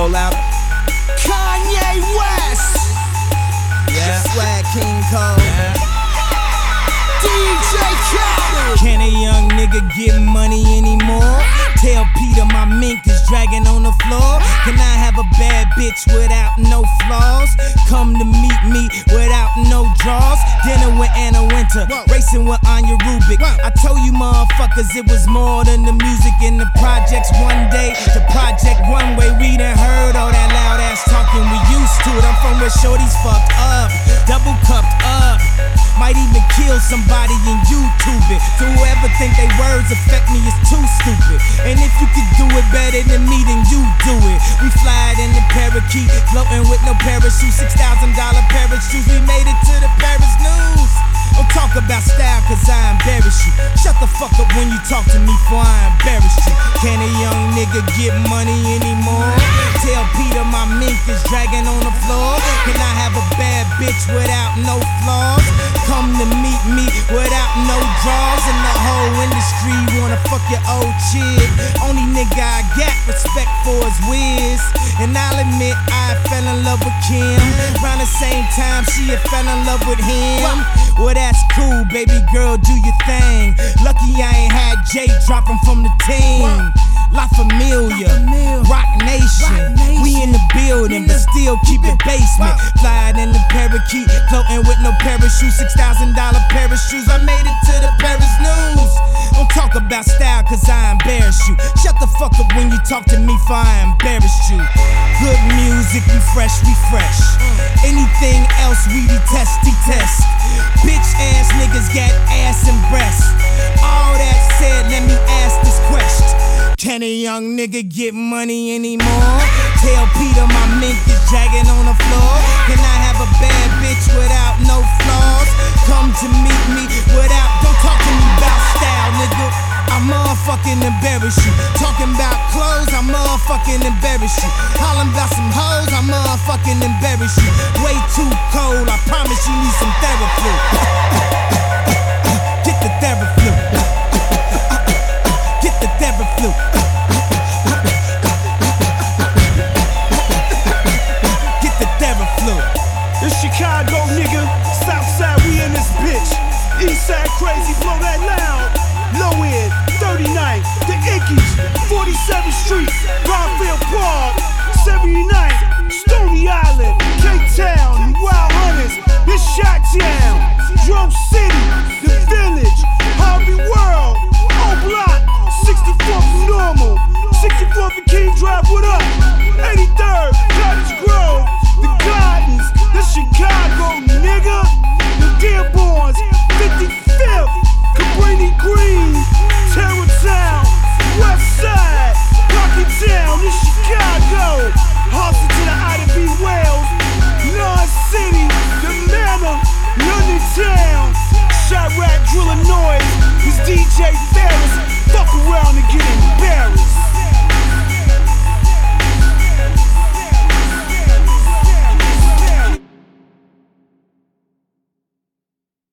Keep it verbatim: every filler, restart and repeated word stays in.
little louder. Kanye West. Yeah. Swag King Cole. Yeah. D J Khaled. Can a young nigga get money anymore? Tell Peter my mink is dragging on the floor. Can I have a bad bitch without no flaws? Come to meet me without no draws. Dinner with Anna Winter, racing with Anya Rubik. I told you motherfuckers it was more than the music in the projects. One day, the project one way. We done heard all that loud ass talking, we used to it. I'm from where shorties fucked up, double cupped up. Might even kill somebody and YouTube it. So whoever think they words affect me is too stupid. And if you could do it better than me, then you do it. We fly in the parakeet, floating with no parachute. Six thousand dollar pair of shoes. We made it to the Paris news. Don't talk about style cause I embarrass you. Shut the fuck up when you talk to me for I embarrass you. Can a young nigga get money anymore? Tell Peter my mink is dragging on the floor. Can I have a bad bitch without no flaws? Come to meet me without no draws. And the whole industry wanna fuck your old chick. Only nigga I got respect for is Wiz. And I'll admit I fell in love with Kim. Around the same time she had fell in love with him. Well that's cool, baby girl, do your thing. Lucky I ain't had Jay dropping from the team. La Familia, Rock Nation, we in the building, but still keep it basement. Flying in the parakeet, floating with no parachute. Six thousand dollar pair of shoes. I made it to the Paris news. Don't talk about style cause I embarrass you. Shut the fuck up when you talk to me for I embarrassed you. Good music, we fresh, we fresh. Anything else we detest, detest. Bitch ass niggas got ass and breasts. All that said, let me ask this question. Can a young nigga get money anymore? Tell Peter my mink is dragging on the floor. Can I have a bad bitch without no flaws? Come to meet me without, don't talk to me about style, nigga. I motherfucking embarrass you. Talking about clothes, I motherfucking embarrass you. Hollin' about some hoes, I motherfucking embarrass you. Way too cold, I promise you need some therapy. Get the therapy. Get the therapy.